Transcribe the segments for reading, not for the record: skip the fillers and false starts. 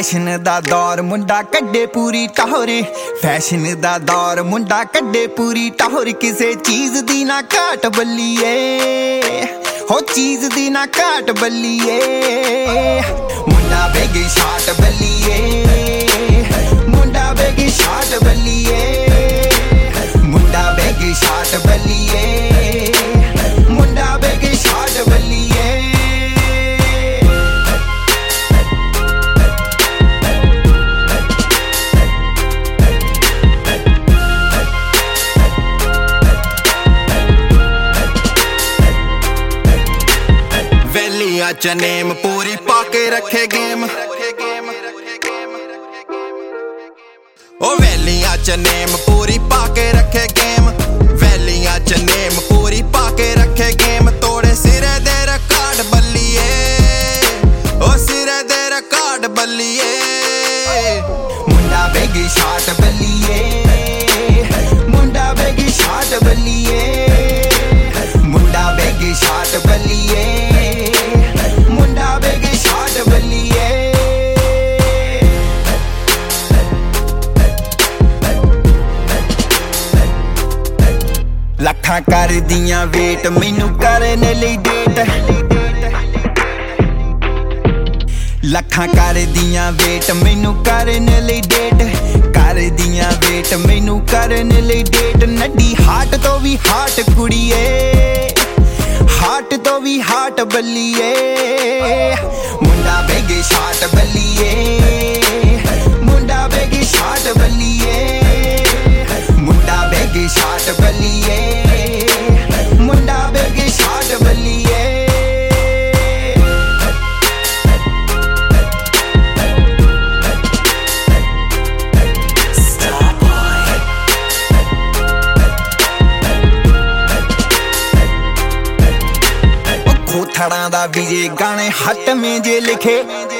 fashion दा दौर मुंडा कड्डे पूरी टाहर फैशन दा दौर मुंडा कड्डे पूरी टाहर किसे चीज दी ना घाट बल्लीए हो चीज दी ना घाट बल्लीए मुंडा बेगी शाट बल्लीए मुंडा बेगी शाट बल्लीए मुंडा बेगी शाट बल्लीए मुंडा बेगी शाट बल्लीए च नेम पूरी पाके रखे गेम ओ वैलियां च नेम पूरी पाके रखे गेम वैलियां च नेम पूरी पाके रखे गेम तोड़े सिरे दे रिकॉर्ड बल्लीए ओ सिरे दे रिकॉर्ड बल्लीए मुंडा बेगी शाट बल्लीए मुंडा बेगी शाट बल्लीए मुंडा बेगी शाट बल्लीए लखां कर दियां वेट मैनू करने लई डेट लखां कर दियां वेट मैनू करने लई डेट कर दियां वेट मैनू करने लई डेट नड्डी हाट तो भी हाट कुड़िए हाट तो भी हाट बल्लीए मुंडा बेगी शाट बल्लीए मुंडा बेगी शाट बल्लीए मुंडा बेगी शाट बल्लीए मुंडा बेगी शाट बल्लीए खोथड़ा दा विजय गाने हट में जे लिखे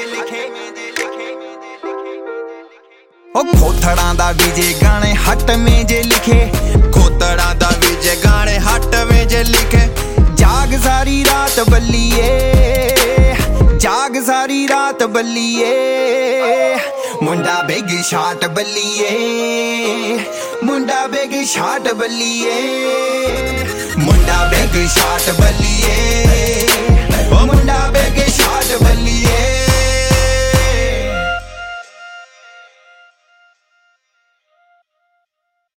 ओ खोथड़ा दा विजय गाने हट में जे लिखे खोथड़ा दा विजय गाने हट में जे लिखे जाग सारी रात बल्लीए जाग सारी रात बल्लीए मुंडा बेगी शाट बल्लीए मुंडा बेगी शाट बल्लीए मुंडा बेगी शाट बल्लीए ओ मुंडा बेगी शाट बल्लीए